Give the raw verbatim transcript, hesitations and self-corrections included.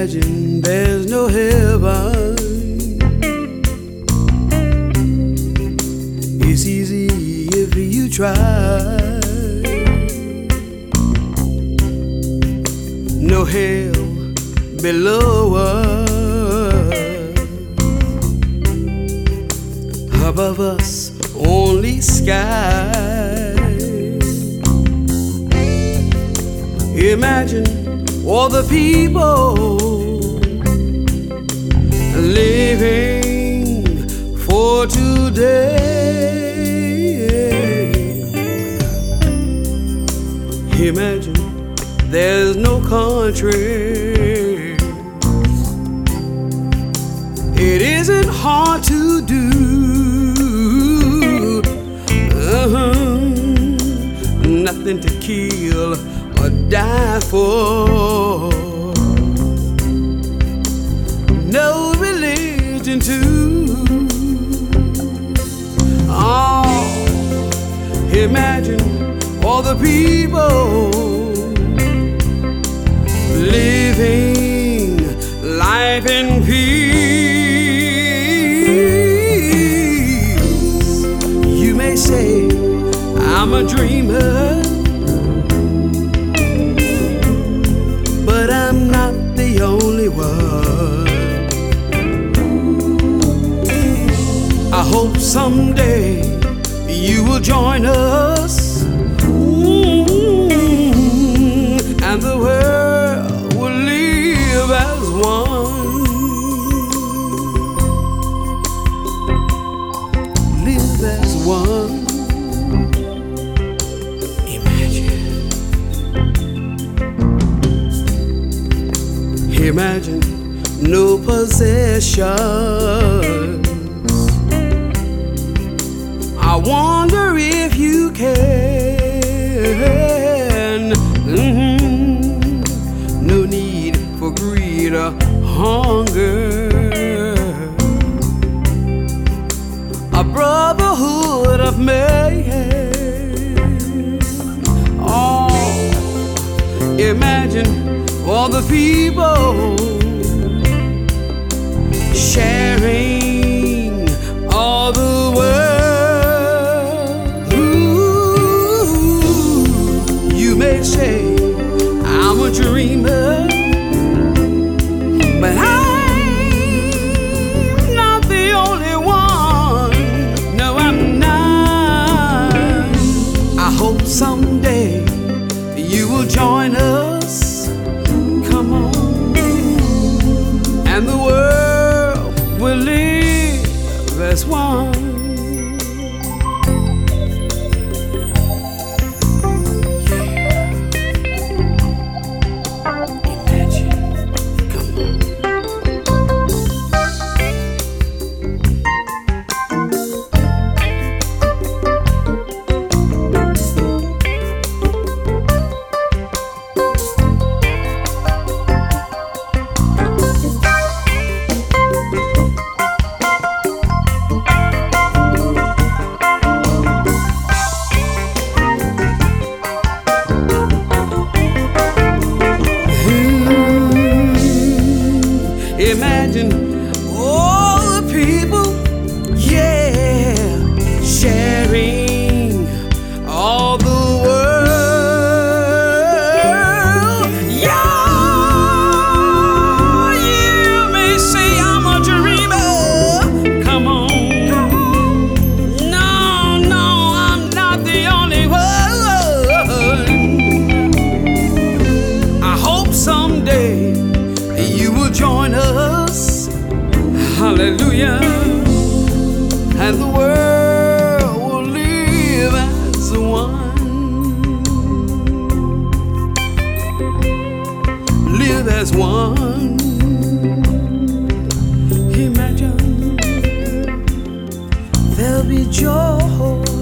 Imagine there's no heaven. It's easy if you try. No hell below us. Above us, only sky. Imagine all the people living for today. Imagine there's no country. It isn't hard to do. Uh-huh. Nothing to kill or die for. No religion too. Oh, imagine all the people living life in peace. You may say I'm a dreamer, but I'm not the only one. I hope someday you will join us, mm-hmm, and the world will live as one. Live as one. Imagine no possessions. I wonder if you can. Mm-hmm. No need for greed or hunger. A brotherhood of man. Oh, imagine all the people sharing all the world. Ooh, you may say I'm a dreamer, but I'm not the only one. No, I'm not. I hope someday you will join us, and the world will live as one. Imagine all the people, yeah, sharing all the world. Yeah, you may say I'm a dreamer. Come on. No, no, I'm not the only one. I hope someday you will join us, hallelujah, and the world will live as one. Live as one. Imagine there'll be joy